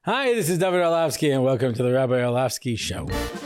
Hi, this is David Orlovsky, and welcome to the Rabbi Orlovsky Show.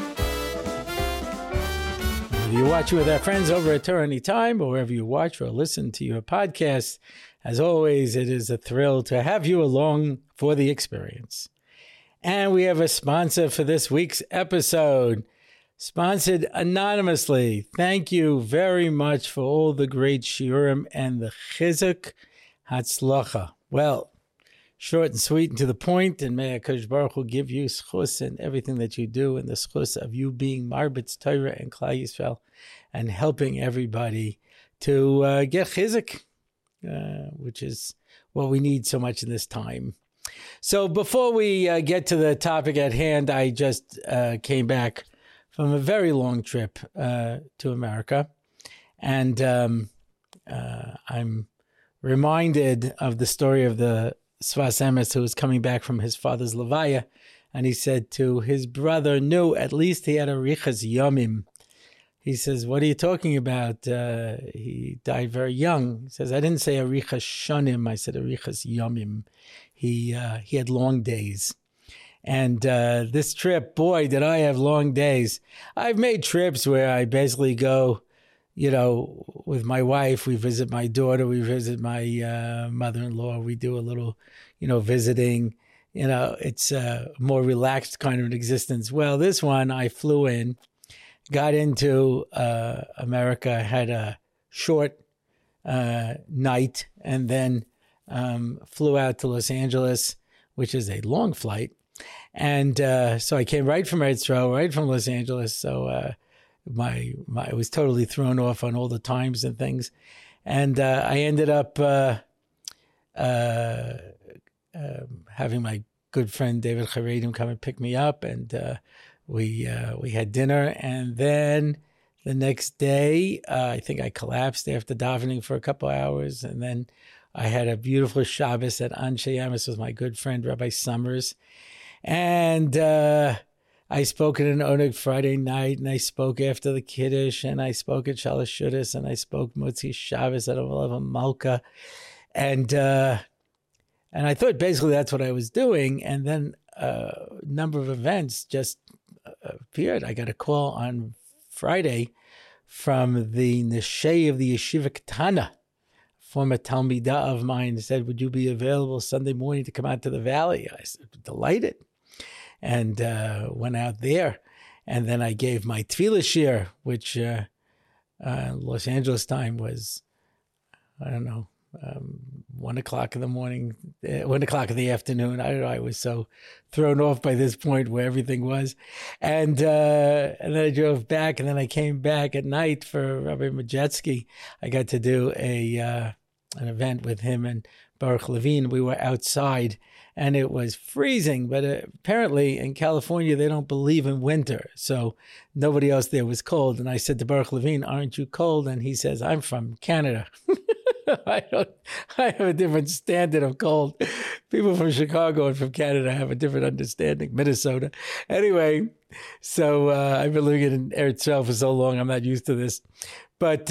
Whether you watch it with our friends over at Torah Anytime, or wherever you watch or listen to your podcast, as always, it is a thrill to have you along for the experience. And we have a sponsor for this week's episode, sponsored anonymously. Thank you very much for all the great shiurim and the chizuk hatzlacha. Well, short and sweet and to the point, and may HaKadosh Baruch Hu give you schus in everything that you do, and the schus of you being Marbitz Torah and Klal Yisrael, and helping everybody to get chizuk, which is what we need so much in this time. So before we get to the topic at hand, I just came back from a very long trip to America, and I'm reminded of the story of the Sfas Emes who was coming back from his father's levaya, and he said to his brother, no, at least he had a Arichas Yomim. He says, what are you talking about? He died very young. He says, I didn't say Arichas Shonim, I said Arichas Yomim. He had long days. And this trip, boy, did I have long days. I've made trips where I basically go, with my wife. We visit my daughter. We visit my mother-in-law. We do a little, visiting. It's a more relaxed kind of an existence. Well, this one, I flew in, got into America, had a short night, and then flew out to Los Angeles, which is a long flight. And so I came right from Eretz, right from Los Angeles. So I was totally thrown off on all the times and things. And I ended up having my good friend David Charedim come and pick me up, and we had dinner. And then the next day, I think I collapsed after davening for a couple of hours, and then I had a beautiful Shabbos at Anshe Amos with my good friend Rabbi Summers. And I spoke at an Oneg Friday night, and I spoke after the Kiddush, and I spoke at Shalosh Shudas, and I spoke Motzi Shabbos at Olav Malka. And I thought basically that's what I was doing. And then a number of events just appeared. I got a call on Friday from the Neshei of the Yeshiva Ketana, former Talmidah of mine, said, would you be available Sunday morning to come out to the Valley? I said, delighted. And went out there. And then I gave my Tefillah Shir, which Los Angeles time was, 1 o'clock in the morning, 1 o'clock in the afternoon. I don't know, I was so thrown off by this point where everything was. And then I drove back, and then I came back at night for Rabbi Majetsky. I got to do an event with him and Baruch Levine. We were outside, and it was freezing, but apparently in California, they don't believe in winter. So nobody else there was cold. And I said to Baruch Levine, aren't you cold? And he says, I'm from Canada. I have a different standard of cold. People from Chicago and from Canada have a different understanding. Minnesota. Anyway, so I've been living in Eretz Yisrael for so long, I'm not used to this. But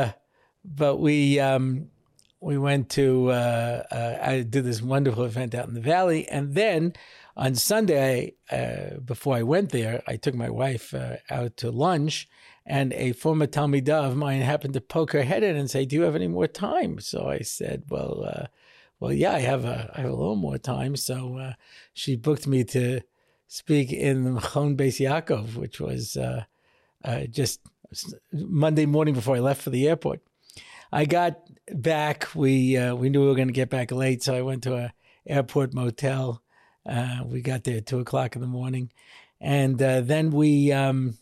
we went to, I did this wonderful event out in the Valley. And then on Sunday, before I went there, I took my wife out to lunch, and a former Talmidah of mine happened to poke her head in and say, do you have any more time? So I said, well, yeah, I have a little more time. So she booked me to speak in the Mechon Beis Yaakov, which was just Monday morning before I left for the airport. I got back. We knew we were going to get back late, so I went to a airport motel. We got there at 2 o'clock in the morning, and then we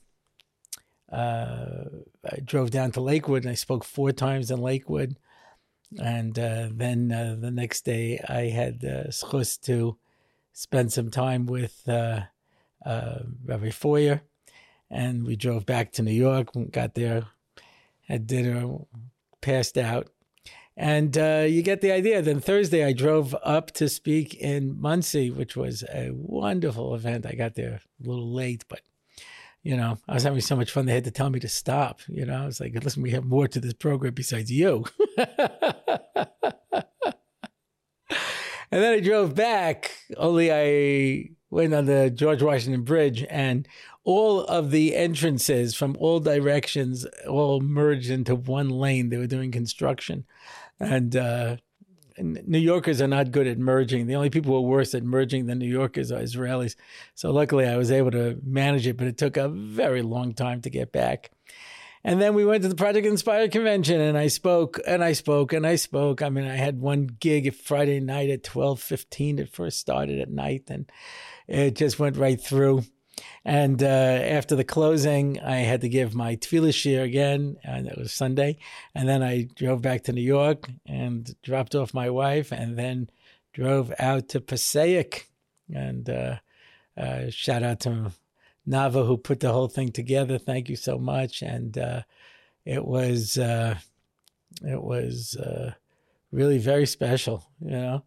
I drove down to Lakewood, and I spoke 4 times in Lakewood. And then the next day, I had schus to spend some time with Rabbi Foyer, and we drove back to New York. We got there, had dinner, passed out. And you get the idea. Then Thursday, I drove up to speak in Monsey, which was a wonderful event. I got there a little late, but, you know, I was having so much fun. They had to tell me to stop. You know, I was like, listen, we have more to this program besides you. And then I drove back, only I went on the George Washington Bridge, and all of the entrances from all directions all merged into one lane. They were doing construction. And New Yorkers are not good at merging. The only people who are worse at merging than New Yorkers are Israelis. So luckily I was able to manage it, but it took a very long time to get back. And then we went to the Project Inspire convention, and I spoke and I spoke and I spoke. I mean, I had one gig Friday night at 12:15. It first started at night, and it just went right through. And after the closing, I had to give my tefillah shir again, and it was Sunday. And then I drove back to New York and dropped off my wife, and then drove out to Passaic. And shout out to Nava, who put the whole thing together. Thank you so much. And it was really very special. You know,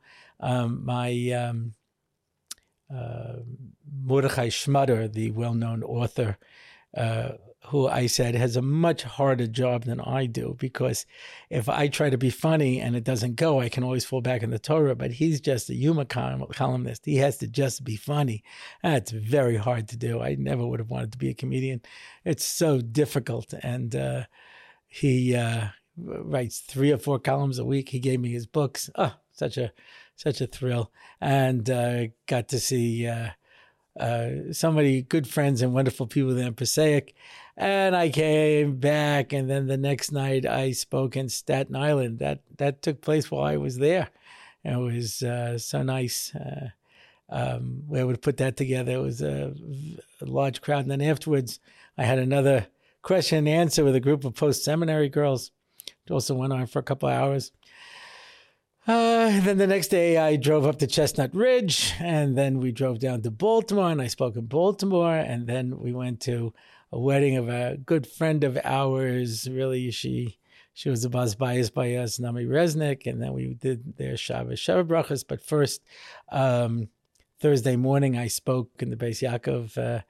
Mordechai Schmutter, the well-known author, who I said has a much harder job than I do, because if I try to be funny and it doesn't go, I can always fall back in the Torah, but he's just a humor columnist. He has to just be funny. That's very hard to do. I never would have wanted to be a comedian. It's so difficult. And he writes 3 or 4 columns a week. He gave me his books. Oh, such a thrill. And got to see so many good friends and wonderful people there in Passaic. And I came back, and then the next night I spoke in Staten Island. That took place while I was there. It was so nice. We were able to put that together. It was a large crowd. And then afterwards, I had another question and answer with a group of post-seminary girls. It also went on for a couple of hours. Then the next day I drove up to Chestnut Ridge, and then we drove down to Baltimore, and I spoke in Baltimore, and then we went to a wedding of a good friend of ours. Really, she was a bas bayis by us, Nami Resnick, and then we did their Shabbos Sheva Brachas. But first, Thursday morning, I spoke in the Beis Yaakov.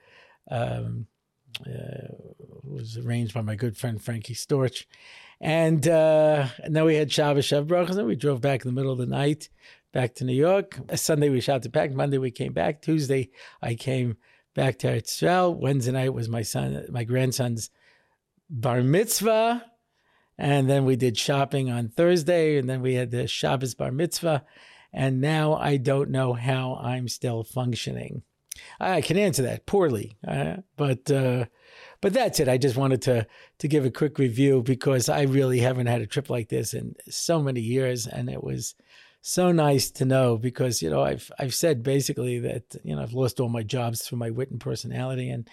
Was arranged by my good friend Frankie Storch. And then we had Shabbos Sheva Brachas, and we drove back in the middle of the night back to New York. Sunday we shot back. Monday we came back. Tuesday I came back to Eretz Yisrael. Wednesday night was my grandson's bar mitzvah. And then we did shopping on Thursday, and then we had the Shabbos bar mitzvah. And now I don't know how I'm still functioning. I can answer that poorly, but that's it. I just wanted to give a quick review, because I really haven't had a trip like this in so many years, and it was so nice to know, because I've said basically that I've lost all my jobs through my wit and personality, and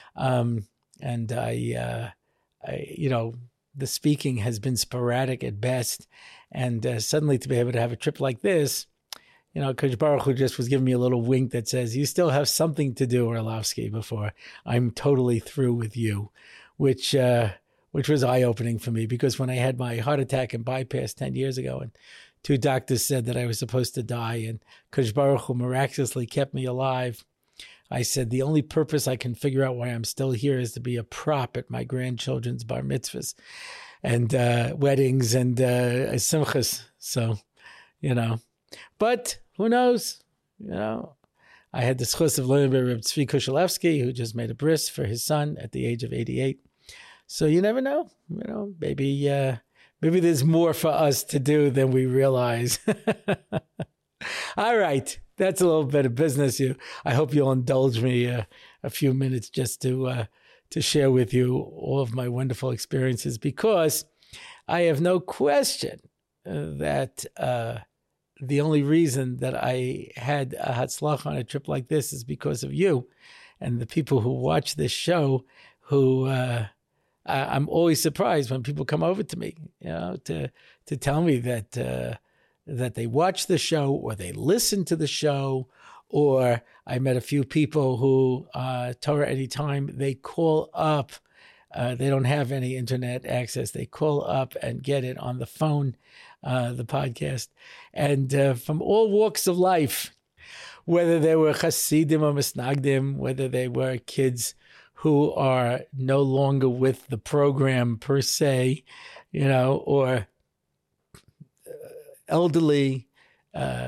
I the speaking has been sporadic at best, and suddenly to be able to have a trip like this. Kodesh Baruch Hu just was giving me a little wink that says, you still have something to do, Orlovsky, before I'm totally through with you, which was eye-opening for me, because when I had my heart attack and bypass 10 years ago, and 2 doctors said that I was supposed to die, and Kodesh Baruch Hu miraculously kept me alive, I said, the only purpose I can figure out why I'm still here is to be a prop at my grandchildren's bar mitzvahs and weddings and simchas. So, but who knows? I had the schus of learning by Reb Tzvi Kushelevsky, who just made a bris for his son at the age of 88. So you never know. Maybe there's more for us to do than we realize. All right, that's a little bit of business. I hope you'll indulge me a few minutes just to share with you all of my wonderful experiences, because I have no question that the only reason that I had a hatzlach on a trip like this is because of you and the people who watch this show, who I'm always surprised when people come over to me, to tell me that they watch the show, or they listen to the show, or I met a few people who, Torah Anytime, they call up. They don't have any internet access. They call up and get it on the phone, the podcast. And from all walks of life, whether they were Hasidim or Misnagdim, whether they were kids who are no longer with the program per se, or elderly,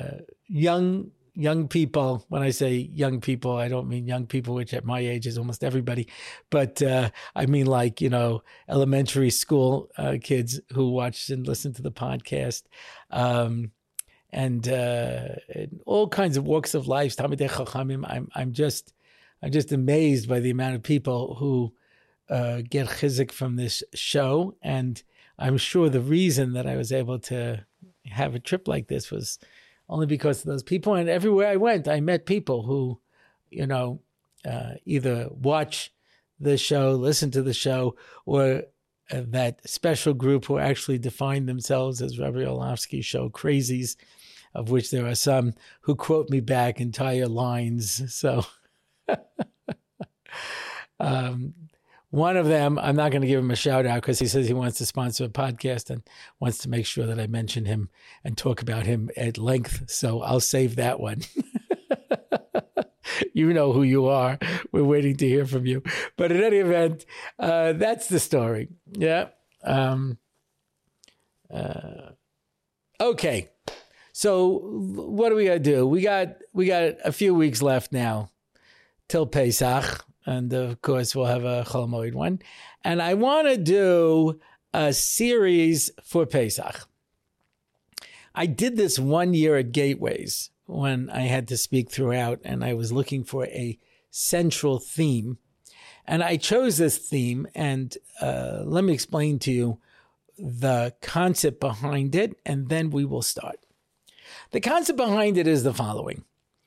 young people. When I say young people, I don't mean young people, which at my age is almost everybody, but I mean like, elementary school kids who watch and listen to the podcast, and in all kinds of walks of life. Talmidei Chachamim. I'm just amazed by the amount of people who get chizik from this show, and I'm sure the reason that I was able to have a trip like this was only because of those people. And everywhere I went, I met people who, either watch the show, listen to the show, or that special group who actually define themselves as Rabbi Orlovsky show crazies, of which there are some who quote me back entire lines. So one of them, I'm not going to give him a shout out because he says he wants to sponsor a podcast and wants to make sure that I mention him and talk about him at length. So I'll save that one. You know who you are. We're waiting to hear from you. But in any event, that's the story. Yeah. Okay. So what are we going to do? We got a few weeks left now till Pesach. And of course, we'll have a Chol Hamoed one. And I want to do a series for Pesach. I did this 1 year at Gateways when I had to speak throughout, and I was looking for a central theme. And I chose this theme, and let me explain to you the concept behind it, and then we will start. The concept behind it is the following.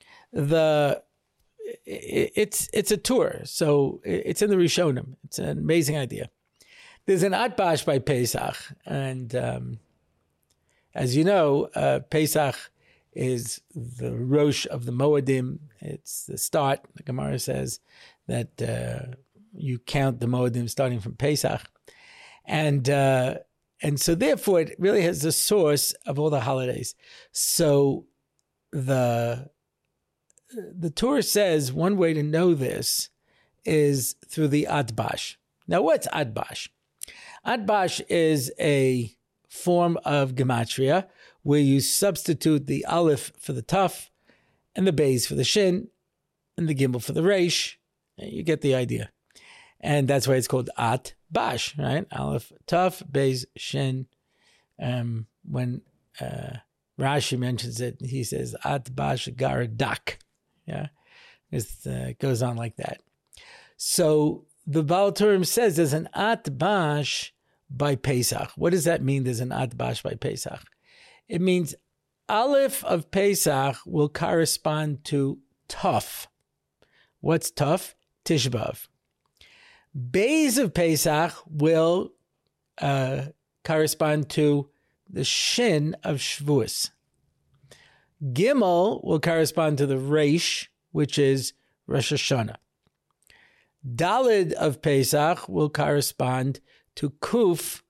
It's a tour, so it's in the Rishonim. It's an amazing idea. There's an Atbash by Pesach, and as you know, Pesach is the Rosh of the Moedim. It's the start. The Gemara says that you count the Moedim starting from Pesach, and so therefore it really has the source of all the holidays. So the Torah says one way to know this is through the Atbash. Now, what's Atbash? Atbash is a form of gematria where you substitute the aleph for the taf and the beis for the shin and the gimel for the reish. You get the idea. And that's why it's called Atbash, right? Aleph, taf, beis, shin. When Rashi mentions it, he says Atbash gardak. Yeah, it goes on like that. So the Baal Turim says there's an Atbash by Pesach. What does that mean? There's an Atbash by Pesach. It means Aleph of Pesach will correspond to Tuf. What's Tuf? Tisha B'Av. Beis of Pesach will correspond to the Shin of Shavuos. Gimel will correspond to the Reish, which is Rosh Hashanah. Dalid of Pesach will correspond to Kuf,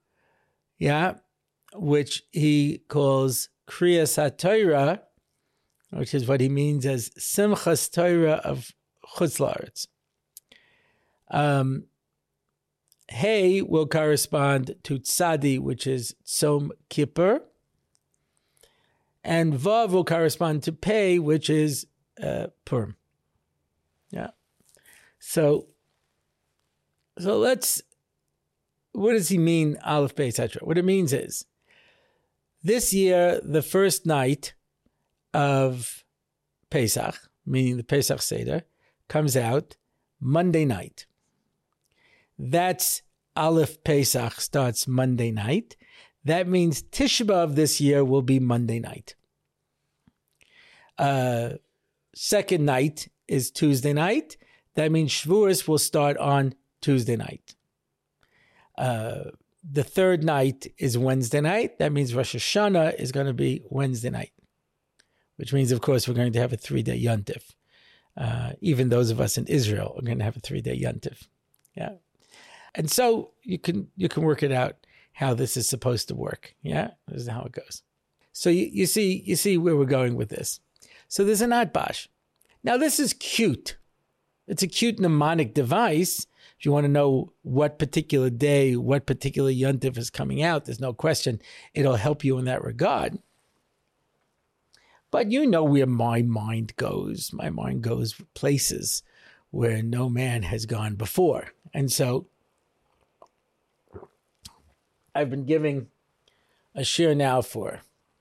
which he calls Kriyas HaTorah, which is what he means as Simchas Torah of Chutz La'aretz. Hey will correspond to Tzadi, which is Tzom Kippur. And Vav will correspond to Pei, which is Purim. Yeah. So let's, what does he mean, Aleph, Pei, etc.? What it means is, this year, the first night of Pesach, meaning the Pesach Seder, comes out Monday night. That's Aleph Pesach starts Monday night. That means Tisha B'Av this year will be Monday night. Second night is Tuesday night. That means Shavuos will start on Tuesday night. The third night is Wednesday night. That means Rosh Hashanah is going to be Wednesday night, which means, of course, we're going to have a 3-day Yontif. Even those of us in Israel are going to have a 3-day Yontif. Yeah, and so you can work it out how this is supposed to work. Yeah, this is how it goes. So you see where we're going with this. So there's an Atbash. Now this is cute. It's a cute mnemonic device. If you want to know what particular day, what particular Yontif is coming out, there's no question it'll help you in that regard. But you know where my mind goes. My mind goes places where no man has gone before. And so I've been giving a shir now for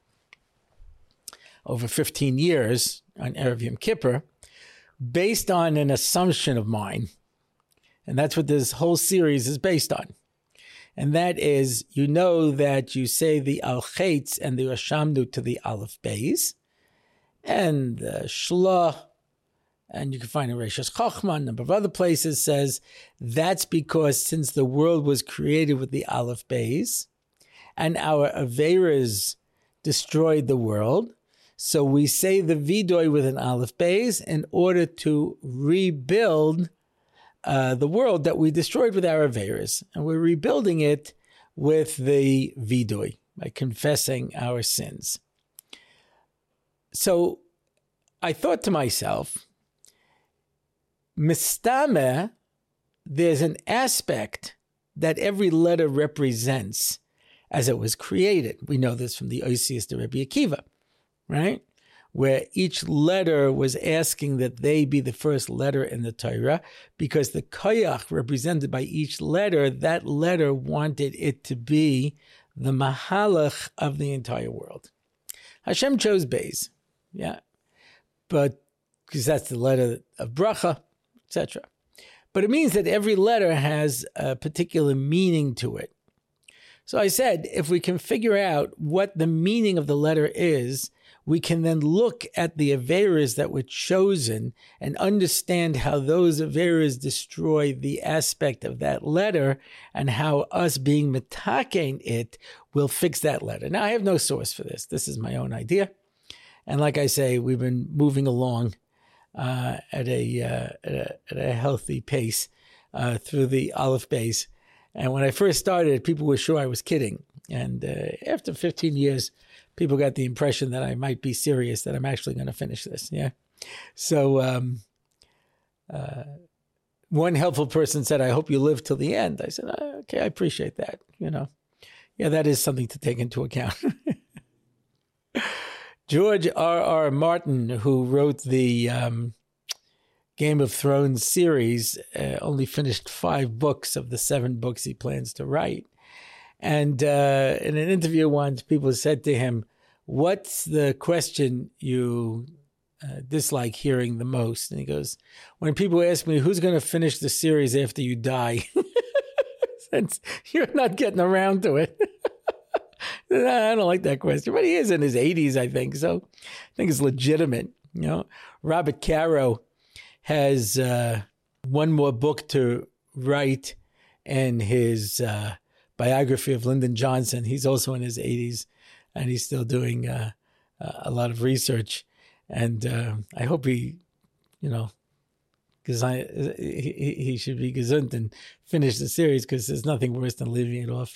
over 15 years on Erev Yom Kippur, based on an assumption of mine. And that's what this whole series is based on. And that is, you know that you say the Al-Chetz and the Rashamnu to the Aleph Beis, and the Shlah, and you can find in Reishas Chochmah, a number of other places, says that's because since the world was created with the Aleph Beis, and our Averas destroyed the world, so we say the Vidoy with an Aleph Beis in order to rebuild the world that we destroyed with our Averas. And we're rebuilding it with the Vidoy, by confessing our sins. So I thought to myself, Mistama, there's an aspect that every letter represents as it was created. We know this from the Osius to Rabbi Akiva, right? Where each letter was asking that they be the first letter in the Torah, because the koyach represented by each letter, that letter wanted it to be the mahalach of the entire world. Hashem chose Beis, yeah, but because that's the letter of bracha, etc. But it means that every letter has a particular meaning to it. So I said, if we can figure out what the meaning of the letter is, we can then look at the Averas that were chosen and understand how those Averas destroy the aspect of that letter, and how us being mitaken it will fix that letter. Now, I have no source for this. This is my own idea. And like I say, we've been moving along at a healthy pace through the Aleph Beis. And when I first started, people were sure I was kidding. And after 15 years, people got the impression that I might be serious, that I'm actually going to finish this. Yeah. So one helpful person said, I hope you live till the end. I said, okay, I appreciate that. Yeah, that is something to take into account. George R.R. Martin, who wrote the Game of Thrones series, only finished 5 books of the 7 books he plans to write. And in an interview once, people said to him, what's the question you dislike hearing the most? And he goes, when people ask me, who's going to finish the series after you die? Since you're not getting around to it. I don't like that question. But he is in his 80s, I think. So I think it's legitimate. Robert Caro has one more book to write in his biography of Lyndon Johnson. He's also in his 80s, and he's still doing a lot of research. And I hope he, because he should be gesund and finish the series, because there's nothing worse than leaving it off.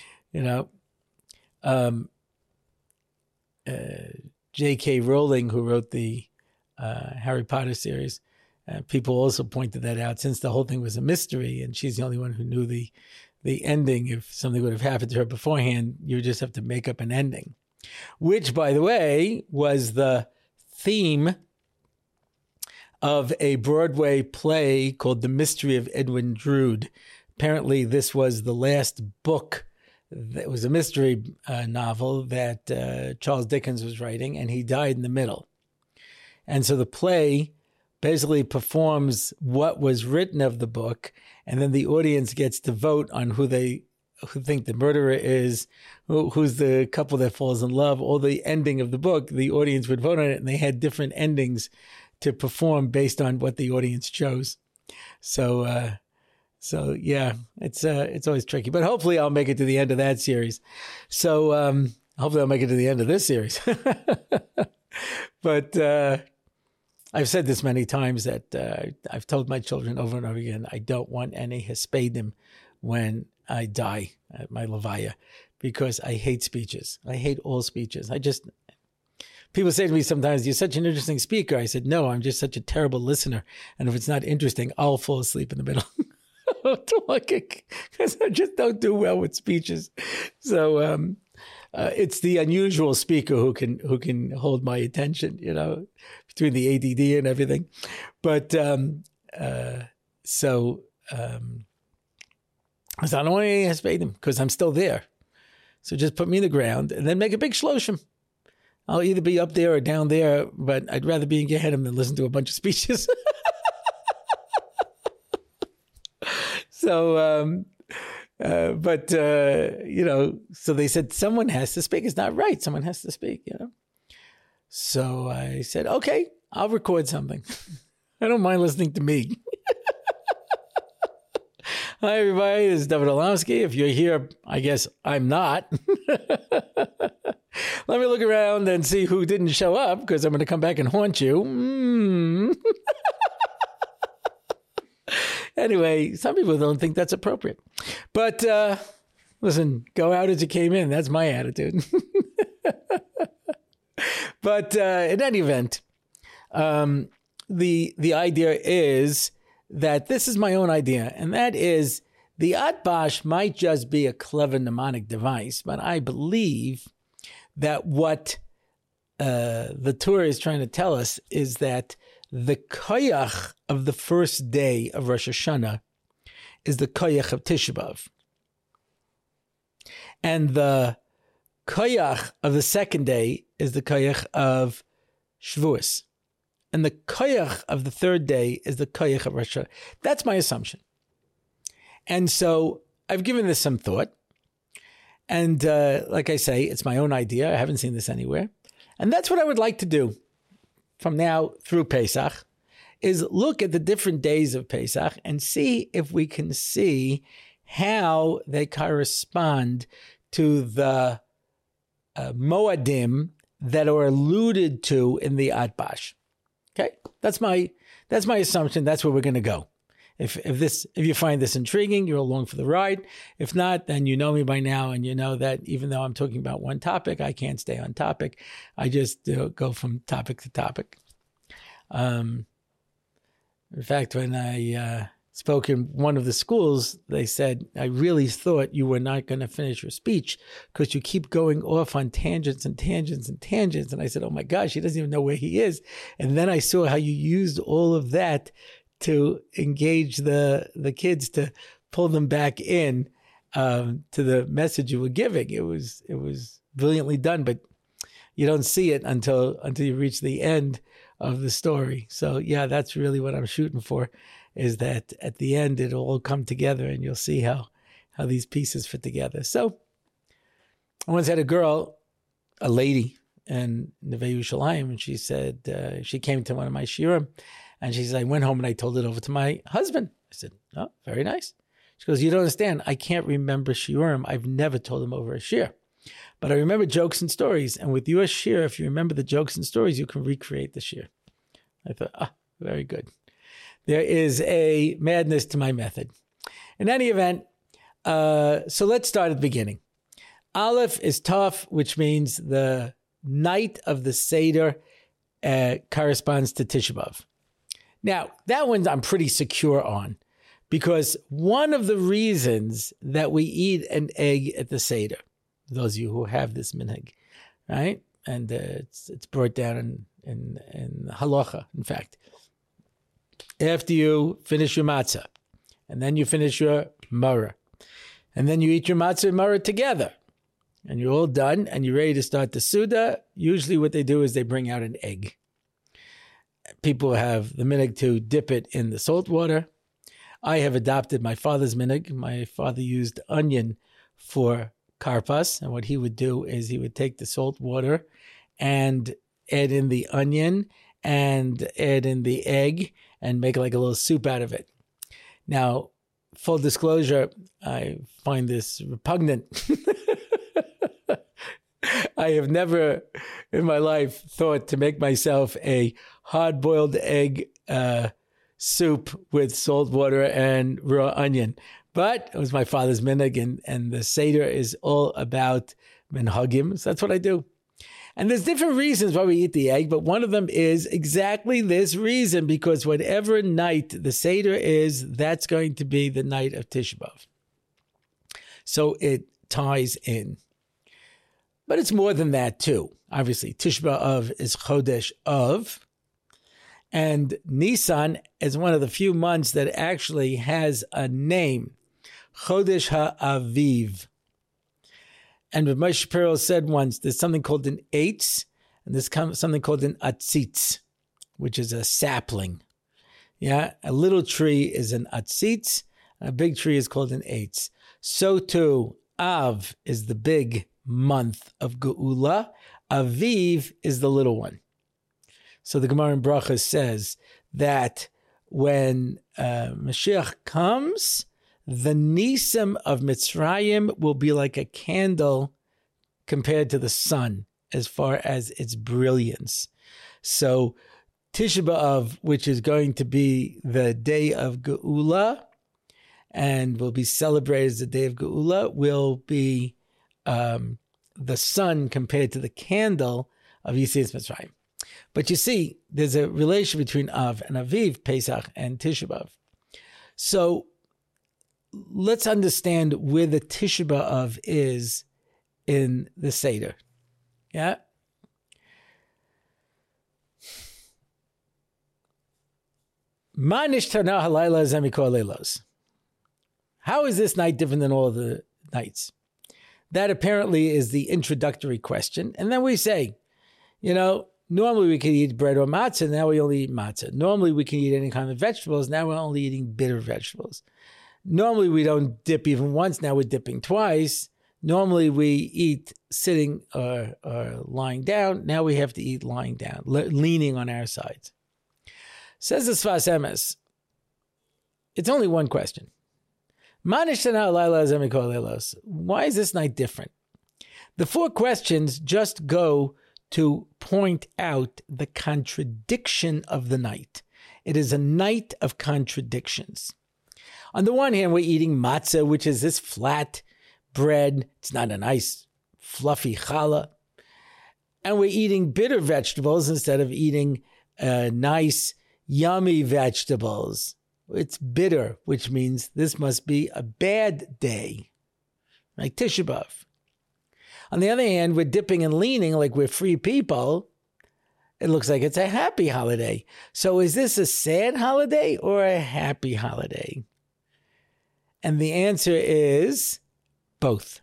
J.K. Rowling, who wrote the Harry Potter series, people also pointed that out, since the whole thing was a mystery and she's the only one who knew the ending. If something would have happened to her beforehand, you would just have to make up an ending, which, by the way, was the theme of a Broadway play called The Mystery of Edwin Drood. Apparently, this was the last book. It was a mystery novel that Charles Dickens was writing, and he died in the middle. And so the play basically performs what was written of the book, and then the audience gets to vote on who think the murderer is, who's the couple that falls in love, or the ending of the book. The audience would vote on it, and they had different endings to perform based on what the audience chose. So yeah, it's always tricky, but hopefully I'll make it to the end of that series. So hopefully I'll make it to the end of this series. But I've said this many times that I've told my children over and over again, I don't want any Hespedim when I die at my Levaya, because I hate speeches. I hate all speeches. People say to me sometimes, you're such an interesting speaker. I said, no, I'm just such a terrible listener. And if it's not interesting, I'll fall asleep in the middle. Because I just don't do well with speeches. So it's the unusual speaker who can hold my attention, between the ADD and everything. But so I don't want any Hespedim because I'm still there. So just put me in the ground and then make a big shloshim. I'll either be up there or down there, but I'd rather be in Gehenim than listen to a bunch of speeches. So, so they said, someone has to speak. It's not right. Someone has to speak, So I said, okay, I'll record something. I don't mind listening to me. Hi, everybody. This is David Olamsky. If you're here, I guess I'm not. Let me look around and see who didn't show up, because I'm going to come back and haunt you. Anyway, some people don't think that's appropriate. But listen, go out as you came in. That's my attitude. But in any event, the idea is that this is my own idea, and that is the Atbash might just be a clever mnemonic device, but I believe that what the Torah is trying to tell us is that the koyach of the first day of Rosh Hashanah is the koyach of Tisha B'Av. And the koyach of the second day is the koyach of Shavuos. And the koyach of the third day is the koyach of Rosh Hashanah. That's my assumption. And so I've given this some thought. And like I say, it's my own idea. I haven't seen this anywhere. And that's what I would like to do from now through Pesach, is look at the different days of Pesach and see if we can see how they correspond to the Moadim that are alluded to in the Atbash. Okay, that's my assumption. That's where we're going to go. If you find this intriguing, you're along for the ride. If not, then you know me by now, and you know that even though I'm talking about one topic, I can't stay on topic. I just go from topic to topic. In fact, when I spoke in one of the schools, they said, I really thought you were not going to finish your speech because you keep going off on tangents and tangents and tangents. And I said, oh my gosh, he doesn't even know where he is. And then I saw how you used all of that to engage the kids, to pull them back in to the message you were giving. It was brilliantly done, but you don't see it until you reach the end of the story. So yeah, that's really what I'm shooting for, is that at the end it'll all come together and you'll see how these pieces fit together. So I once had a lady in Neve Yerushalayim, and she said, she came to one of my shiurim, and she said, I went home and I told it over to my husband. I said, oh, very nice. She goes, you don't understand. I can't remember shiurim. I've never told them over a shiur. But I remember jokes and stories. And with your shiur, if you remember the jokes and stories, you can recreate the shiur. I thought, very good. There is a madness to my method. In any event, so let's start at the beginning. Aleph is Tov, which means the night of the Seder corresponds to Tisha B'Av. Now, that one I'm pretty secure on, because one of the reasons that we eat an egg at the Seder, those of you who have this minhag, right? And it's brought down in halacha, in fact. After you finish your matzah, and then you finish your maror, and then you eat your matzah and maror together, and you're all done, and you're ready to start the Suda, usually what they do is they bring out an egg. People have the minhag to dip it in the salt water. I have adopted my father's minhag. My father used onion for karpas, and what he would do is he would take the salt water and add in the onion and add in the egg and make like a little soup out of it. Now, full disclosure, I find this repugnant. I have never in my life thought to make myself a hard-boiled egg soup with salt water and raw onion. But it was my father's minhag, and the Seder is all about minhagim. So that's what I do. And there's different reasons why we eat the egg, but one of them is exactly this reason, because whatever night the Seder is, that's going to be the night of Tisha B'Av. So it ties in. But it's more than that too. Obviously, Tisha B'Av is Chodesh Av, and Nisan is one of the few months that actually has a name, Chodesh HaAviv. And Rav Moshe Shapiro said once, there's something called an eitz, and there's something called an atzitz, which is a sapling. Yeah, a little tree is an atzitz, and a big tree is called an eitz. So too, Av is the big month of Geula. Aviv is the little one. So the Gemara in Brachos says that when Mashiach comes, the Nisim of Mitzrayim will be like a candle compared to the sun as far as its brilliance. So Tisha B'Av, which is going to be the day of Geula and will be celebrated as the day of Geula, will be the sun compared to the candle of Yetzias Mitzrayim. But you see, there's a relation between Av and Aviv, Pesach and Tisha B'Av. So let's understand where the Tisha B'Av is in the Seder. Yeah? Ma nishtana halayla zemikol leilos. How is this night different than all the nights? That apparently is the introductory question. And then we say, normally we can eat bread or matzah, now we only eat matzah. Normally we can eat any kind of vegetables, now we're only eating bitter vegetables. Normally we don't dip even once, now we're dipping twice. Normally we eat sitting or lying down, now we have to eat lying down, leaning on our sides. Says the Sfas Emes, it's only one question. Why is this night different? The four questions just go to point out the contradiction of the night. It is a night of contradictions. On the one hand, we're eating matzah, which is this flat bread. It's not a nice, fluffy challah. And we're eating bitter vegetables instead of eating nice, yummy vegetables. It's bitter, which means this must be a bad day, like Tisha B'Av. On the other hand, we're dipping and leaning like we're free people. It looks like it's a happy holiday. So is this a sad holiday or a happy holiday? And the answer is both.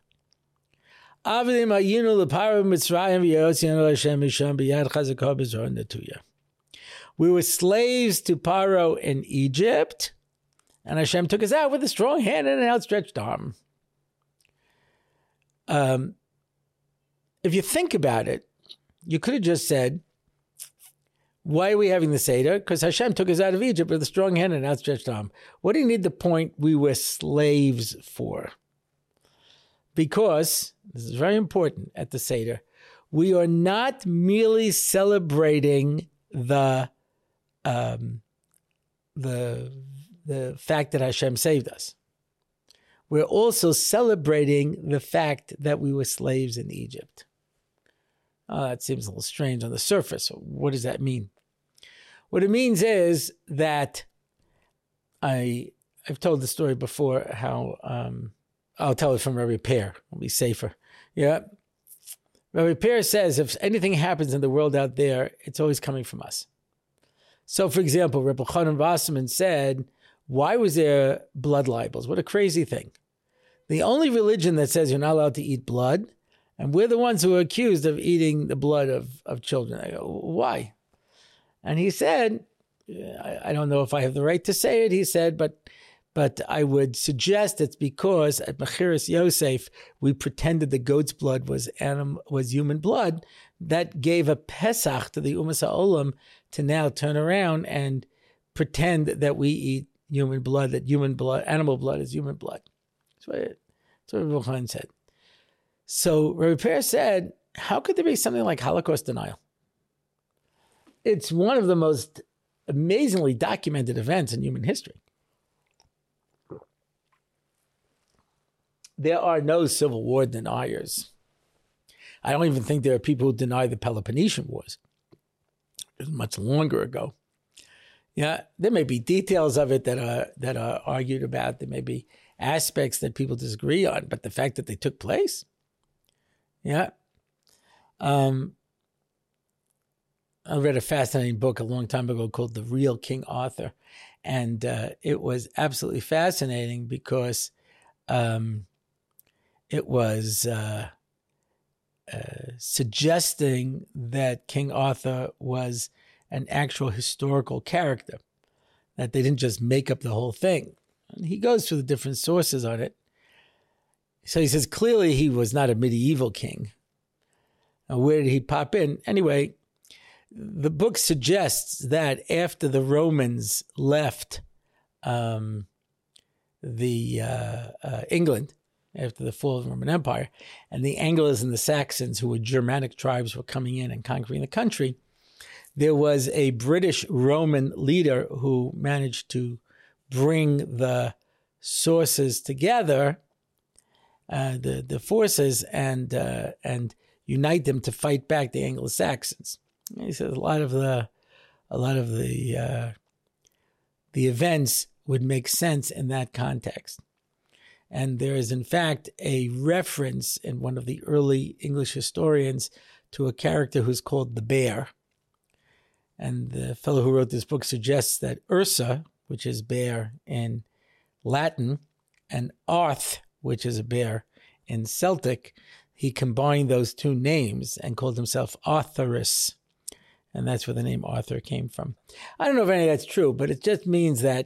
We were slaves to Paro in Egypt, and Hashem took us out with a strong hand and an outstretched arm. If you think about it, you could have just said, why are we having the Seder? Because Hashem took us out of Egypt with a strong hand and an outstretched arm. What do you need the point we were slaves for? Because, this is very important at the Seder, we are not merely celebrating the fact that Hashem saved us. We're also celebrating the fact that we were slaves in Egypt. That seems a little strange on the surface. What does that mean? What it means is that I've told the story before how I'll tell it from Rabbi Pear. It'll be safer. Yeah. Rabbi Pear says if anything happens in the world out there, it's always coming from us. So, for example, Rabbi Chanan Wasserman said, why was there blood libels? What a crazy thing. The only religion that says you're not allowed to eat blood, and we're the ones who are accused of eating the blood of children. I go, why? And he said, I don't know if I have the right to say it, he said, but I would suggest it's because at Mechiras Yosef, we pretended the goat's blood was human blood. That gave a Pesach to the Umas HaOlam to now turn around and pretend that we eat human blood, that animal blood is human blood. That's what Rabbi Chanan said. So Rabbi Pear said, how could there be something like Holocaust denial? It's one of the most amazingly documented events in human history. There are no Civil War deniers. I don't even think there are people who deny the Peloponnesian Wars. It was much longer ago. Yeah, there may be details of it that are argued about. There may be aspects that people disagree on, but the fact that they took place, yeah. I read a fascinating book a long time ago called The Real King Arthur. And it was absolutely fascinating because it was suggesting that King Arthur was an actual historical character, that they didn't just make up the whole thing. And he goes through the different sources on it. So he says, clearly he was not a medieval king. Now, where did he pop in? Anyway, the book suggests that after the Romans left England, after the fall of the Roman Empire, and the Angles and the Saxons, who were Germanic tribes, were coming in and conquering the country, there was a British Roman leader who managed to bring the sources together, the forces, and unite them to fight back the Anglo-Saxons. And he says a lot of the events would make sense in that context. And there is, in fact, a reference in one of the early English historians to a character who's called the Bear. And the fellow who wrote this book suggests that Ursa, which is bear in Latin, and Arth, which is a bear in Celtic, he combined those two names and called himself Arthurus. And that's where the name Arthur came from. I don't know if any of that's true, but it just means that,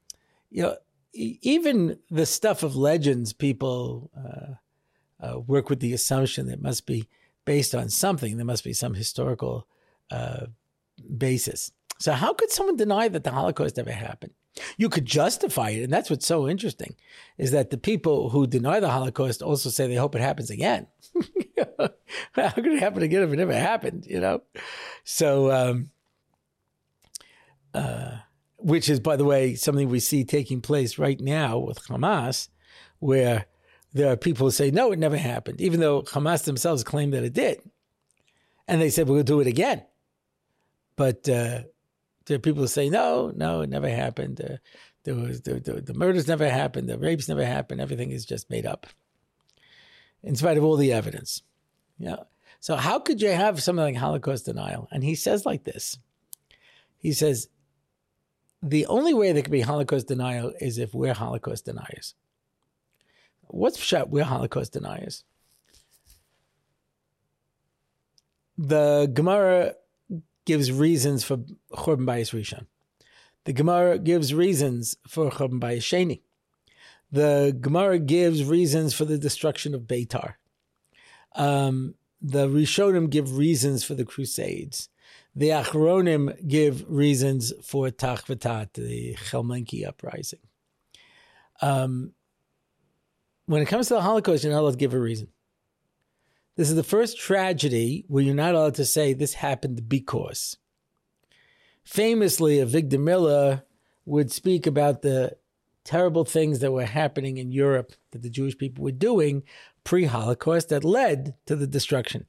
even the stuff of legends, people work with the assumption that it must be based on something. There must be some historical basis. So how could someone deny that the Holocaust ever happened? You could justify it, and that's what's so interesting, is that the people who deny the Holocaust also say they hope it happens again. How could it happen again if it never happened, So, which is, by the way, something we see taking place right now with Hamas, where there are people who say, no, it never happened, even though Hamas themselves claim that it did. And they said, we'll do it again. But there are people who say, no, it never happened. The murders never happened. The rapes never happened. Everything is just made up, in spite of all the evidence. So how could you have something like Holocaust denial? And he says like this. He says, the only way there could be Holocaust denial is if we're Holocaust deniers. What's shot? We're Holocaust deniers. The Gemara gives reasons for Churban Bayis Rishon. The Gemara gives reasons for Churban Bayis Sheni. The Gemara gives reasons for the destruction of Beitar. The Rishonim give reasons for the Crusades. The Achronim give reasons for Tach V'Tat, the Chelmenki uprising. When it comes to the Holocaust, you're not allowed to give a reason. This is the first tragedy where you're not allowed to say this happened because. Famously, Avigdor Miller would speak about the terrible things that were happening in Europe that the Jewish people were doing pre-Holocaust that led to the destruction.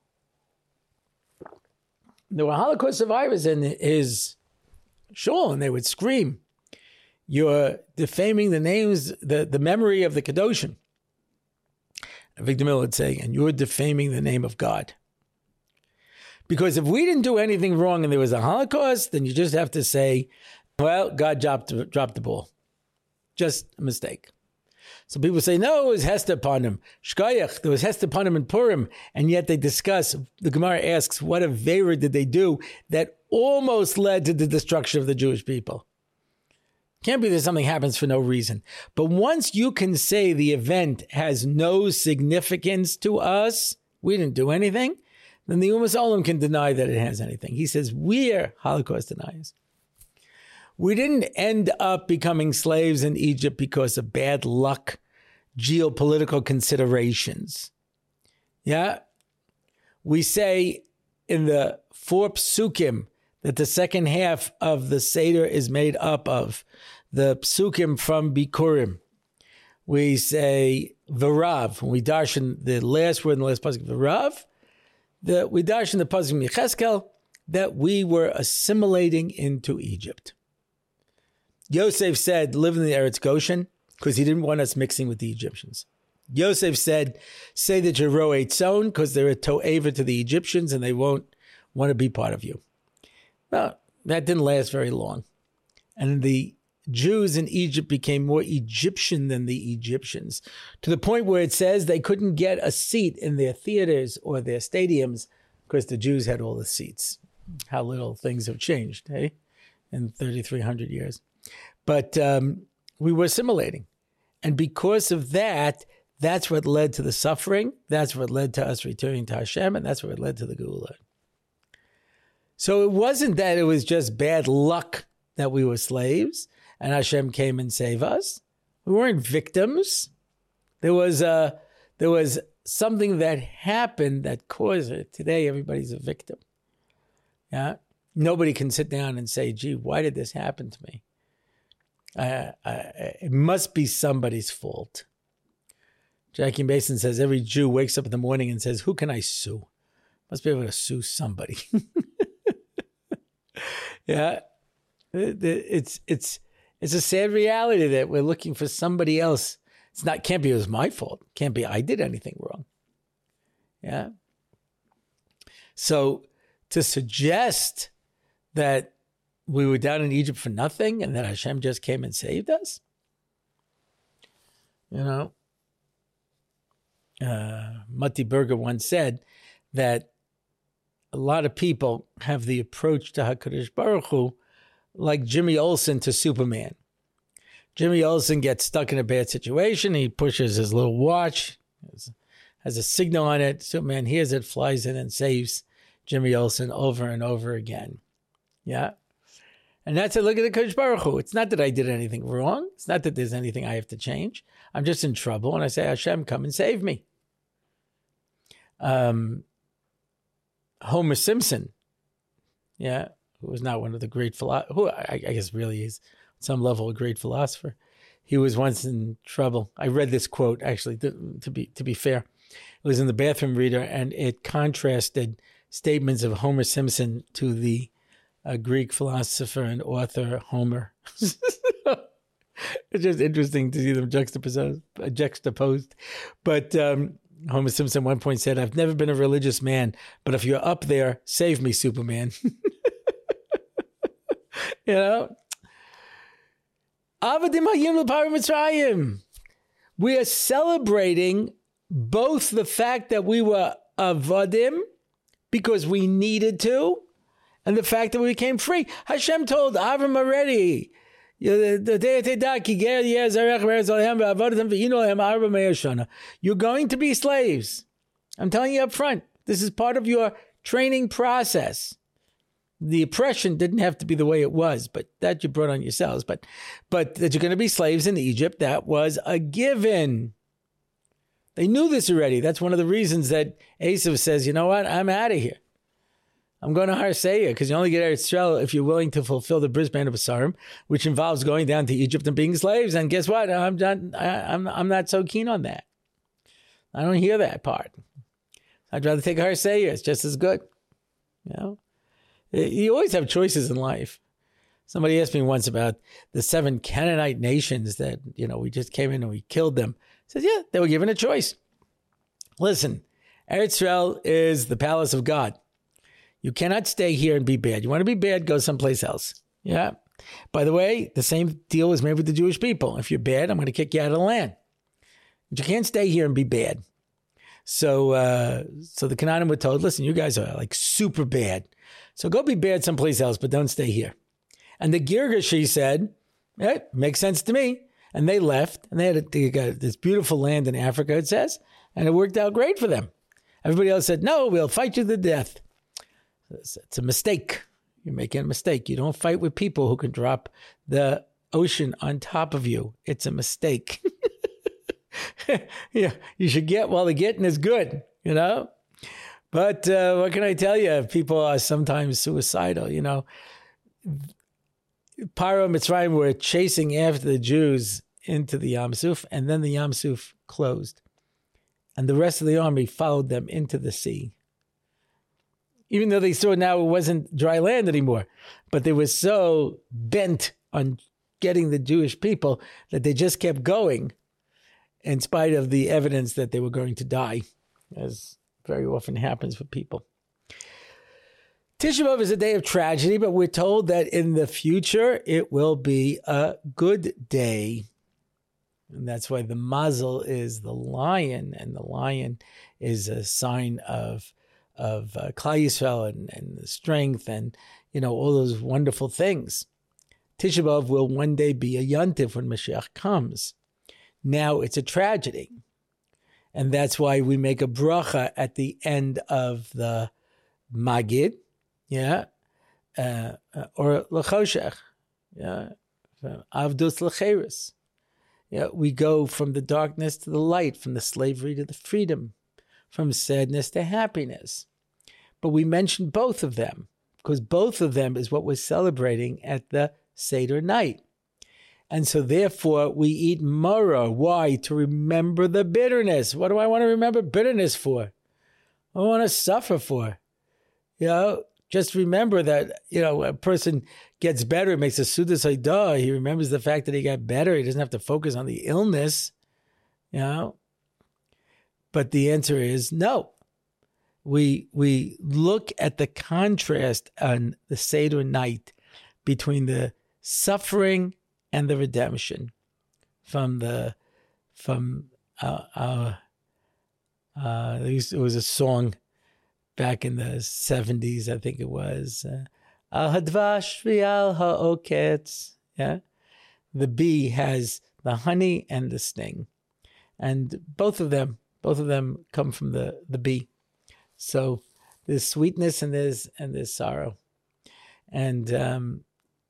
There were Holocaust survivors in his shul, and they would scream, you're defaming the names, the memory of the Kedoshim. Avigdor Miller would say, and you're defaming the name of God. Because if we didn't do anything wrong and there was a Holocaust, then you just have to say, well, God dropped the ball. Just a mistake. So people say, no, it was Hester upon him. Shkayach, there was Hester upon him in Purim. And yet they discuss, the Gemara asks, what avera did they do that almost led to the destruction of the Jewish people? Can't be that something happens for no reason. But once you can say the event has no significance to us, we didn't do anything, then the Umas Olam can deny that it has anything. He says, we're Holocaust deniers. We didn't end up becoming slaves in Egypt because of bad luck, geopolitical considerations. Yeah? We say in the 4 psukim that the second half of the Seder is made up of the psukim from Bikurim. We say V'rav. When we darshan the last word in the last pasuk, V'rav, we darshan the pasuk Yecheskel, that we were assimilating into Egypt. Yosef said, live in the Eretz Goshen, because he didn't want us mixing with the Egyptians. Yosef said, say that you're Ro'ei Tzon because they're a to'eva to the Egyptians and they won't want to be part of you. Well, that didn't last very long. And the Jews in Egypt became more Egyptian than the Egyptians, to the point where it says they couldn't get a seat in their theaters or their stadiums because the Jews had all the seats. How little things have changed, hey, in 3,300 years. But we were assimilating. And because of that, that's what led to the suffering. That's what led to us returning to Hashem, and that's what led to the Geula. So it wasn't that it was just bad luck that we were slaves and Hashem came and saved us. We weren't victims. There was something that happened that caused it. Today, everybody's a victim. Yeah, nobody can sit down and say, "Gee, why did this happen to me?" It must be somebody's fault. Jackie Mason says every Jew wakes up in the morning and says, "Who can I sue?" Must be able to sue somebody. Yeah, it's a sad reality that we're looking for somebody else. Can't be it was my fault. Can't be I did anything wrong. Yeah. So to suggest that we were down in Egypt for nothing and that Hashem just came and saved us, Matti Berger once said that a lot of people have the approach to HaKadosh Baruch Hu like Jimmy Olsen to Superman. Jimmy Olsen gets stuck in a bad situation. He pushes his little watch, has a signal on it. Superman hears it, flies in and saves Jimmy Olsen over and over again. Yeah. And that's it. Look at the Kadosh Baruch Hu. It's not that I did anything wrong. It's not that there's anything I have to change. I'm just in trouble. And I say, Hashem, come and save me. Homer Simpson, yeah, who was not one of the great philosophers, who I guess really is on some level a great philosopher. He was once in trouble. I read this quote, actually, to be fair. It was in the Bathroom Reader, and it contrasted statements of Homer Simpson to the Greek philosopher and author Homer. It's just interesting to see them juxtaposed. But Homer Simpson at one point said, I've never been a religious man, but if you're up there, save me, Superman. You know? We are celebrating both the fact that we were avadim because we needed to, and the fact that we became free. Hashem told Avram already, you're going to be slaves. I'm telling you up front. This is part of your training process. The oppression didn't have to be the way it was, but that you brought on yourselves. But that you're going to be slaves in Egypt, that was a given. They knew this already. That's one of the reasons that Esav says, you know what, I'm out of here. I'm going to Har Seir, because you only get Eretz Yisrael if you're willing to fulfill the bris bein haBasarim, which involves going down to Egypt and being slaves. And guess what? I'm not so keen on that. I don't hear that part. I'd rather take Har Seir. It's just as good. You know, you always have choices in life. Somebody asked me once about the 7 Canaanite nations that, we just came in and we killed them. I said, yeah, they were given a choice. Listen, Eretz Yisrael is the palace of God. You cannot stay here and be bad. You want to be bad, go someplace else. Yeah. By the way, the same deal was made with the Jewish people. If you're bad, I'm going to kick you out of the land. But you can't stay here and be bad. So the Canaanim were told, listen, you guys are like super bad. So go be bad someplace else, but don't stay here. And the Girgashi said, makes sense to me. And they left, and they got this beautiful land in Africa, it says, and it worked out great for them. Everybody else said, no, we'll fight you to death. It's a mistake. You're making a mistake. You don't fight with people who can drop the ocean on top of you. It's a mistake. Yeah, you should get while the getting is good, But what can I tell you? People are sometimes suicidal, Paro and Mitzrayim were chasing after the Jews into the Yam Suf, and then the Yam Suf closed. And the rest of the army followed them into the sea. Even though they saw now it wasn't dry land anymore. But they were so bent on getting the Jewish people that they just kept going. in spite of the evidence that they were going to die, as very often happens with people. Tisha B'Av is a day of tragedy, but we're told that in the future it will be a good day. And that's why the mazel is the lion, and the lion is a sign of Klal Yisrael and the strength and, all those wonderful things. Tisha B'Av will one day be a yontif when Mashiach comes. Now it's a tragedy. And that's why we make a bracha at the end of the Magid, or L'choshech, Avdus L'cheres. We go from the darkness to the light, from the slavery to the freedom, from sadness to happiness. But we mention both of them, because both of them is what we're celebrating at the Seder night. And so therefore we eat maror. Why? To remember the bitterness. What do I want to remember bitterness for? I want to suffer for. Just remember that, a person gets better, makes a Sudas Haidah. He remembers the fact that he got better. He doesn't have to focus on the illness, But the answer is no. We look at the contrast on the Seder night between the suffering and the redemption there was a song back in the 70s, I think it was, Al Hadvash V'al Ha'oketz. The bee has the honey and the sting. And both of them come from the bee. So there's sweetness and there's sorrow. And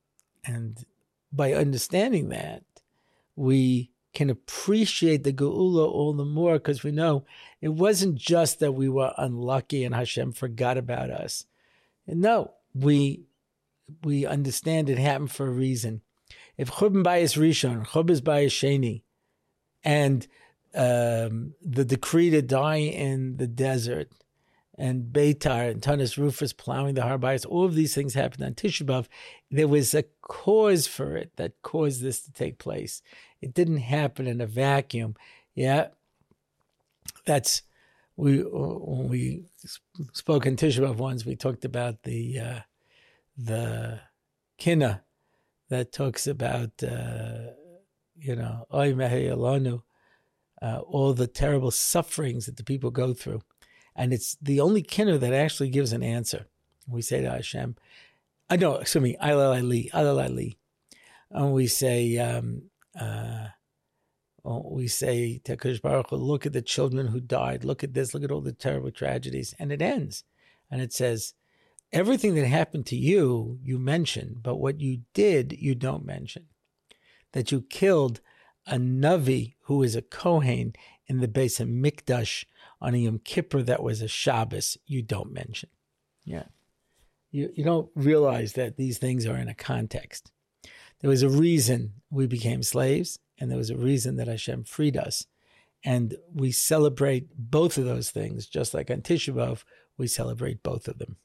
by understanding that, we can appreciate the Geula all the more, because we know it wasn't just that we were unlucky and Hashem forgot about us. No, we understand it happened for a reason. If Churban Bayis Rishon, Churban Bayis Sheni, and the decree to die in the desert, and Beitar and Tanis Rufus plowing the Har Bayis, all of these things happened on Tisha B'Av. There was a cause for it that caused this to take place. It didn't happen in a vacuum. That's when we spoke in Tisha B'Av once, we talked about the Kinna that talks about Oy Mehi Elonu, all the terrible sufferings that the people go through. And it's the only kinner that actually gives an answer. We say to Hashem, Ilal Ali. And we say to Kadosh Baruch Hu, look at the children who died. Look at this. Look at all the terrible tragedies. And it ends. And it says, everything that happened to you, you mention, but what you did, you don't mention. That you killed a Navi who is a Kohen in the Beis HaMikdash on a Yom Kippur that was a Shabbos, you don't mention. You don't realize that these things are in a context. There was a reason we became slaves, and there was a reason that Hashem freed us. And we celebrate both of those things, just like on Tisha B'Av, we celebrate both of them.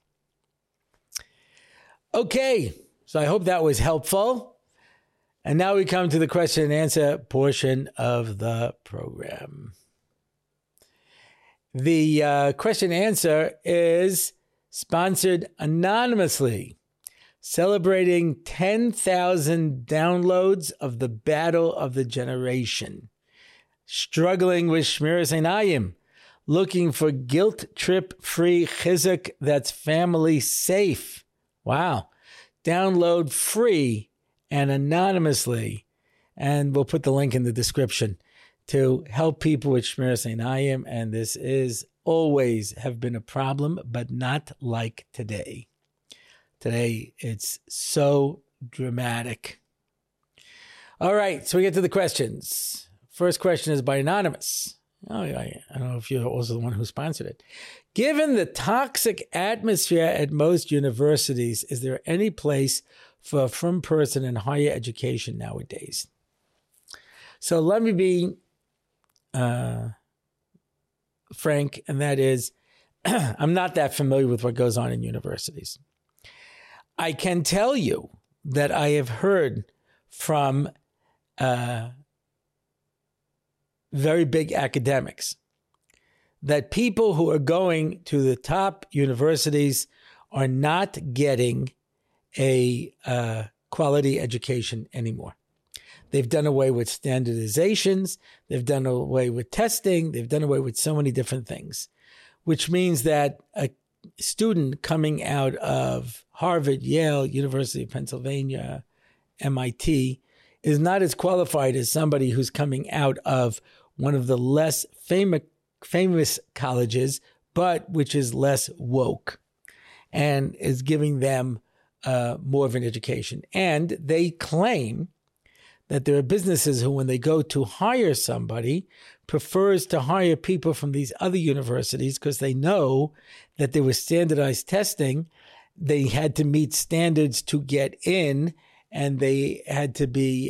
Okay, so I hope that was helpful. And now we come to the question and answer portion of the program. The question and answer is sponsored anonymously, celebrating 10,000 downloads of the Battle of the Generation, struggling with Shmiras Einayim, looking for guilt trip-free chizuk that's family safe. Wow. Download free and anonymously, and we'll put the link in the description, to help people with Shmiras Einayim, and this is always have been a problem, but not like today. Today, it's so dramatic. All right, so we get to the questions. First question is by Anonymous. I don't know if you're also the one who sponsored it. Given the toxic atmosphere at most universities, is there any place for a frum person in higher education nowadays? So let me be frank, and that is, I'm not that familiar with what goes on in universities. I can tell you that I have heard from very big academics, that people who are going to the top universities are not getting a quality education anymore. They've done away with standardizations. They've done away with testing. They've done away with so many different things, which means that a student coming out of Harvard, Yale, University of Pennsylvania, MIT is not as qualified as somebody who's coming out of one of the less famous colleges, but which is less woke and is giving them more of an education. And they claim that there are businesses who, when they go to hire somebody, prefers to hire people from these other universities because they know that there was standardized testing. They had to meet standards to get in, and they had to be,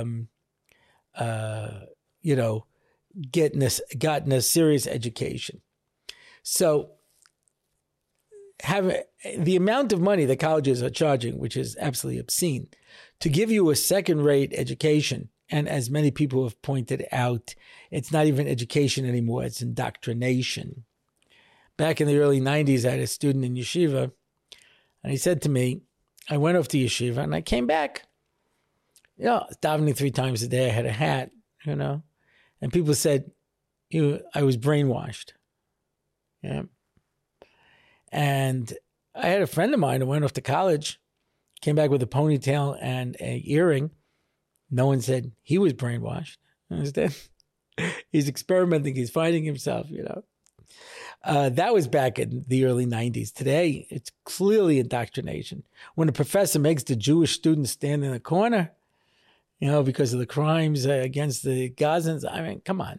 gotten a serious education. So the amount of money that colleges are charging, which is absolutely obscene, to give you a second-rate education, and as many people have pointed out, it's not even education anymore, it's indoctrination. Back in the early 90s, I had a student in yeshiva, and he said to me, I went off to yeshiva, and I came back. Davening 3 times a day, I had a hat, and people said, I was brainwashed. Yeah. And I had a friend of mine who went off to college, came back with a ponytail and an earring. No one said he was brainwashed. Understand? He's experimenting. He's finding himself, That was back in the early 90s. Today, it's clearly indoctrination. When a professor makes the Jewish students stand in the corner, because of the crimes against the Gazans, I mean, come on.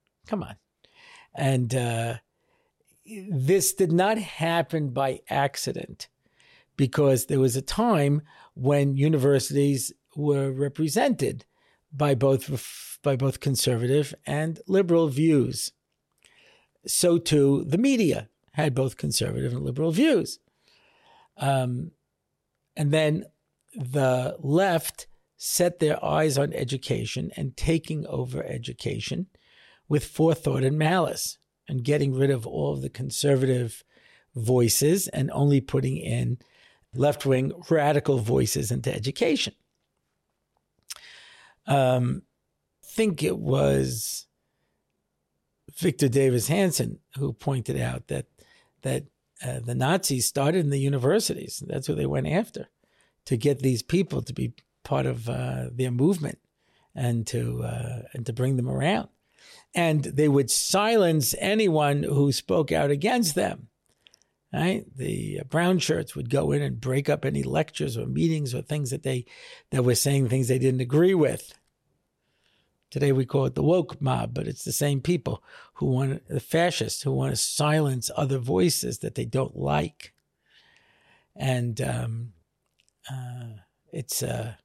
And this did not happen by accident, because there was a time when universities were represented by both conservative and liberal views. So too, the media had both conservative and liberal views. And then the left set their eyes on education and taking over education with forethought and malice, and getting rid of all of the conservative voices and only putting in left-wing radical voices into education. Think it was Victor Davis Hanson who pointed out that the Nazis started in the universities. That's what they went after, to get these people to be part of their movement and to bring them around. And they would silence anyone who spoke out against them. Right? The brown shirts would go in and break up any lectures or meetings or things that were saying things they didn't agree with. Today we call it the woke mob, but it's the same people the fascists who want to silence other voices that they don't like. And it's a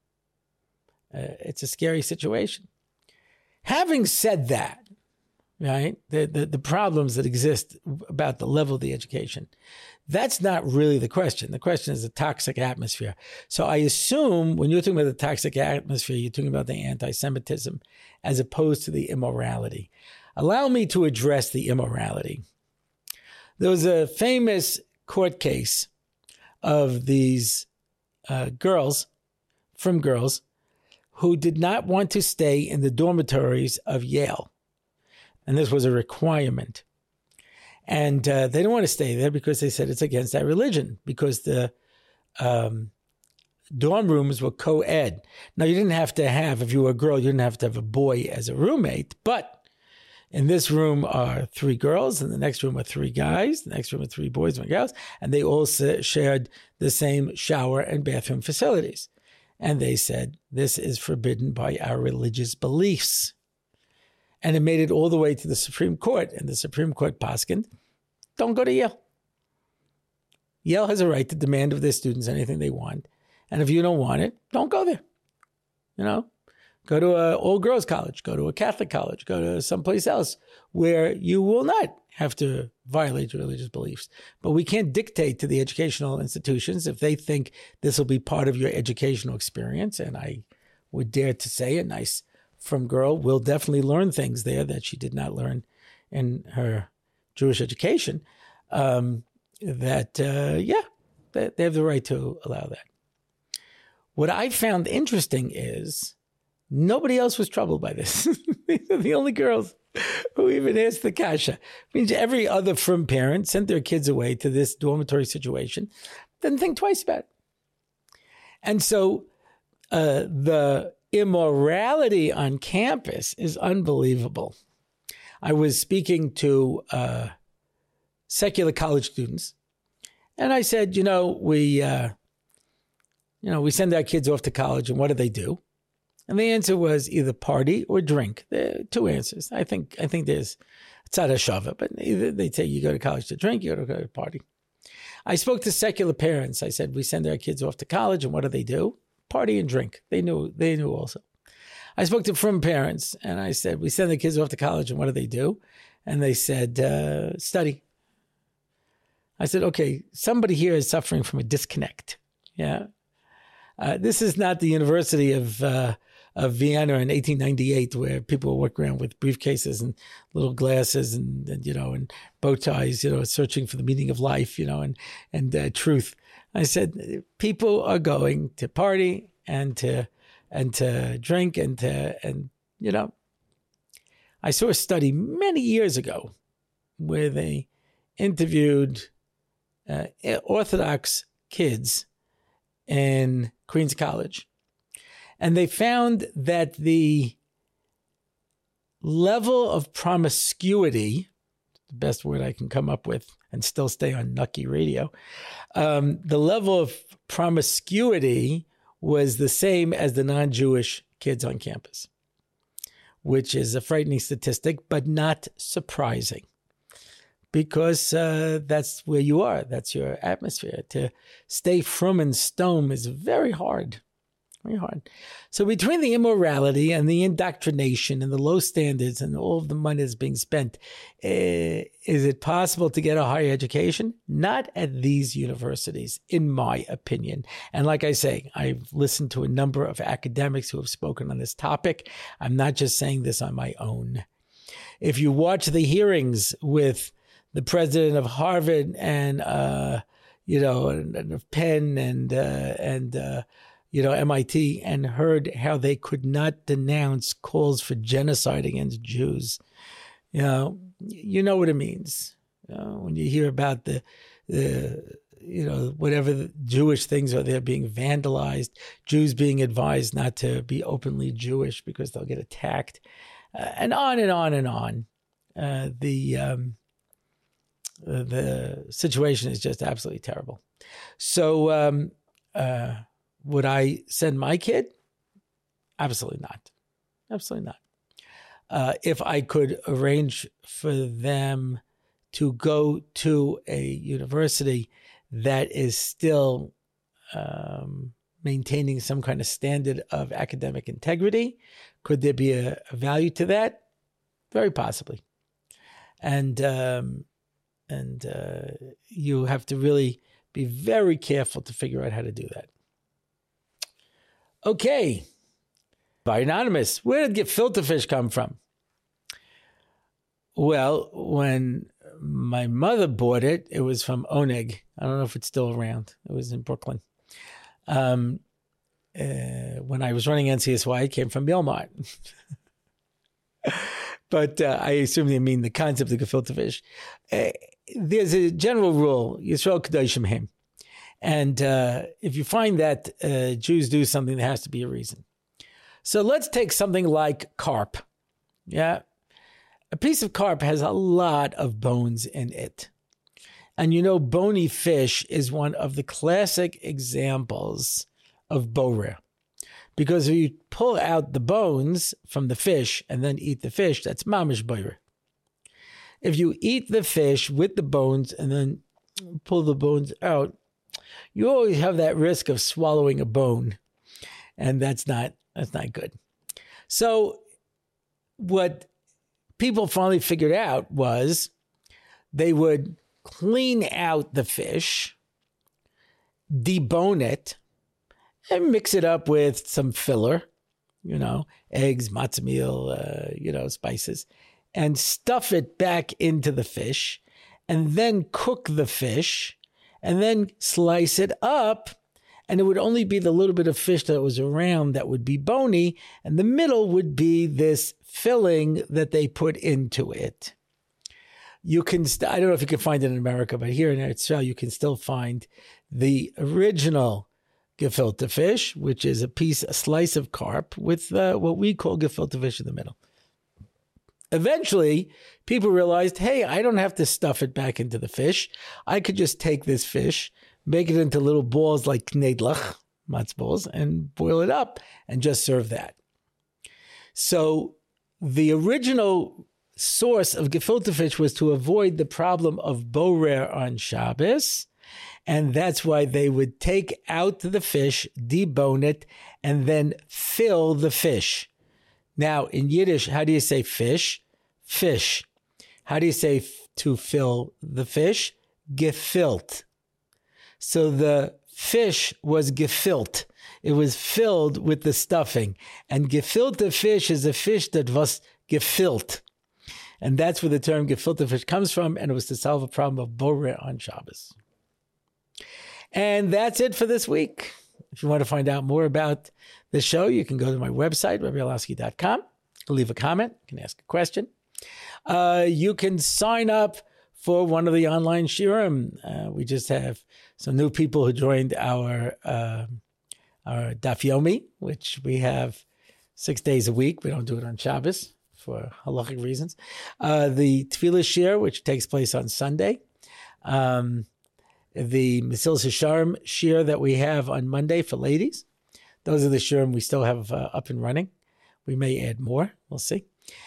scary situation. Having said that, right, the problems that exist about the level of the education, that's not really the question. The question is the toxic atmosphere. So I assume when you're talking about the toxic atmosphere, you're talking about the anti-Semitism as opposed to the immorality. Allow me to address the immorality. There was a famous court case of these girls who did not want to stay in the dormitories of Yale. And this was a requirement. And they didn't want to stay there because they said it's against that religion, because the dorm rooms were co-ed. Now, you didn't have to have, if you were a girl, you didn't have to have a boy as a roommate. But in this room are 3 girls, and the next room are 3 guys, the next room are 3 boys and 1 girl, and they all shared the same shower and bathroom facilities. And they said, this is forbidden by our religious beliefs. And it made it all the way to the Supreme Court. And the Supreme Court poskined, don't go to Yale. Yale has a right to demand of their students anything they want. And if you don't want it, don't go there. Go to an all-girls college, go to a Catholic college, go to someplace else where you will not have to violate your religious beliefs. But we can't dictate to the educational institutions if they think this will be part of your educational experience. And I would dare to say a nice from girl will definitely learn things there that she did not learn in her Jewish education. They have the right to allow that. What I found interesting is nobody else was troubled by this. These are the only girls who even asked the kasha. It means every other frum parent sent their kids away to this dormitory situation, didn't think twice about it. And so the immorality on campus is unbelievable. I was speaking to secular college students, and I said, we send our kids off to college, and what do? And the answer was either party or drink. There are two answers. I think there's tzad hashava, but either they say you go to college to drink, you go to party. I spoke to secular parents. I said, we send our kids off to college, and what do? Party and drink. They knew also. I spoke to frum parents, and I said, we send the kids off to college, and what do? And they said, study. I said, okay, somebody here is suffering from a disconnect. Yeah. This is not the University of Vienna in 1898, where people were walking around with briefcases and little glasses and bow ties, searching for the meaning of life, and truth. I said, people are going to party and to drink and I saw a study many years ago where they interviewed Orthodox kids in Queens College. And they found that the level of promiscuity, the best word I can come up with and still stay on Nucky Radio, the level of promiscuity was the same as the non-Jewish kids on campus, which is a frightening statistic, but not surprising. Because that's where you are. That's your atmosphere. To stay frum and stone is very hard. Very hard. So between the immorality and the indoctrination and the low standards and all of the money that's being spent, is it possible to get a higher education? Not at these universities, in my opinion. And like I say, I've listened to a number of academics who have spoken on this topic. I'm not just saying this on my own. If you watch the hearings with the president of Harvard and of Penn and MIT, and heard how they could not denounce calls for genocide against Jews. You know what it means. When you hear about the whatever the Jewish things are, they're being vandalized, Jews being advised not to be openly Jewish because they'll get attacked, and on and on and on. The situation is just absolutely terrible. So would I send my kid? Absolutely not. Absolutely not. If I could arrange for them to go to a university that is still maintaining some kind of standard of academic integrity, could there be a value to that? Very possibly. And you have to really be very careful to figure out how to do that. Okay. By Anonymous, where did gefilte fish come from? Well, when my mother bought it, it was from Oneg. I don't know if it's still around. It was in Brooklyn. When I was running NCSY, it came from Mealmart. But I assume they mean the concept of gefilte fish. There's a general rule, Yisrael Kedoshim Hem. And if you find that Jews do something, there has to be a reason. So let's take something like carp. Yeah. A piece of carp has a lot of bones in it. And bony fish is one of the classic examples of boreh. Because if you pull out the bones from the fish and then eat the fish, that's mamish boreh. If you eat the fish with the bones and then pull the bones out, you always have that risk of swallowing a bone. And that's not good. So what people finally figured out was they would clean out the fish, debone it, and mix it up with some filler, eggs, matzah meal, spices, and stuff it back into the fish, and then cook the fish, and then slice it up, and it would only be the little bit of fish that was around that would be bony, and the middle would be this filling that they put into it. You can, I don't know if you can find it in America, but here in Eretz Yisrael, you can still find the original gefilte fish, which is a slice of carp with what we call gefilte fish in the middle. Eventually, people realized, hey, I don't have to stuff it back into the fish. I could just take this fish, make it into little balls like knedlach, matz balls, and boil it up and just serve that. So the original source of gefilte fish was to avoid the problem of borer on Shabbos, and that's why they would take out the fish, debone it, and then fill the fish. Now, in Yiddish, how do you say fish? Fish. How do you say to fill the fish? Gefilt. So the fish was gefilt. It was filled with the stuffing. And gefilte fish is a fish that was gefilt. And that's where the term gefilte fish comes from, and it was to solve a problem of borer on Shabbos. And that's it for this week. If you want to find out more about the show, you can go to my website, RabbiOrlowski.com. Leave a comment. You can ask a question. You can sign up for one of the online shiurim. We just have some new people who joined our Daf Yomi, which we have 6 days a week. We don't do it on Shabbos for halachic reasons. The Tefillah Shir, which takes place on Sunday. The Mesilas Yesharim Shir that we have on Monday for ladies. Those are the shiurim we still have up and running. We may add more. We'll see.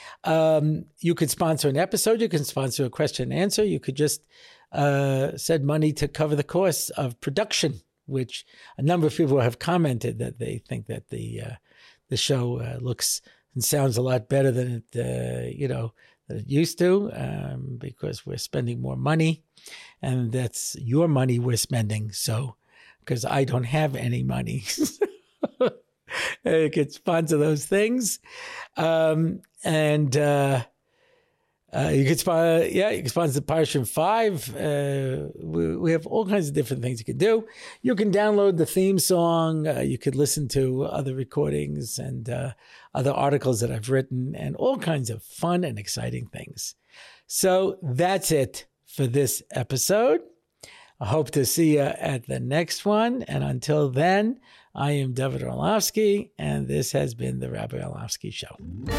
You could sponsor an episode. You can sponsor a question and answer. You could just send money to cover the costs of production, which a number of people have commented that they think that the show looks and sounds a lot better than it than it used to, because we're spending more money, and that's your money we're spending. So, because I don't have any money. You can sponsor those things. You can sponsor, you can sponsor Parshim 5. We have all kinds of different things you can do. You can download the theme song. You could listen to other recordings and other articles that I've written, and all kinds of fun and exciting things. So that's it for this episode. I hope to see you at the next one. And until then, I am David Orlowski, and this has been the Rabbi Orlowski Show.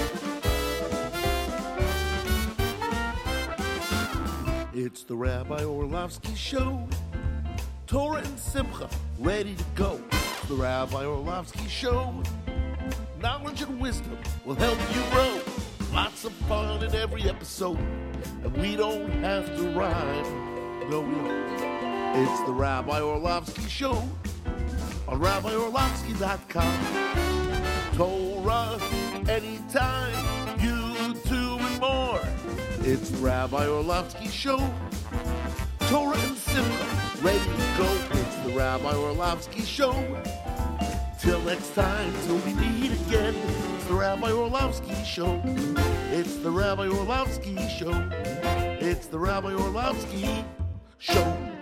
It's the Rabbi Orlowski Show. Torah and Simcha, ready to go. It's the Rabbi Orlowski Show. Knowledge and wisdom will help you grow. Lots of fun in every episode, and we don't have to rhyme. No, we don't. It's the Rabbi Orlowski Show on RabbiOrlowski.com. Torah anytime, YouTube and more. It's the Rabbi Orlowski Show. Torah and Simcha, ready to go. It's the Rabbi Orlowski Show. Till next time, till we meet again. It's the Rabbi Orlowski Show. It's the Rabbi Orlowski Show. It's the Rabbi Orlowski Show.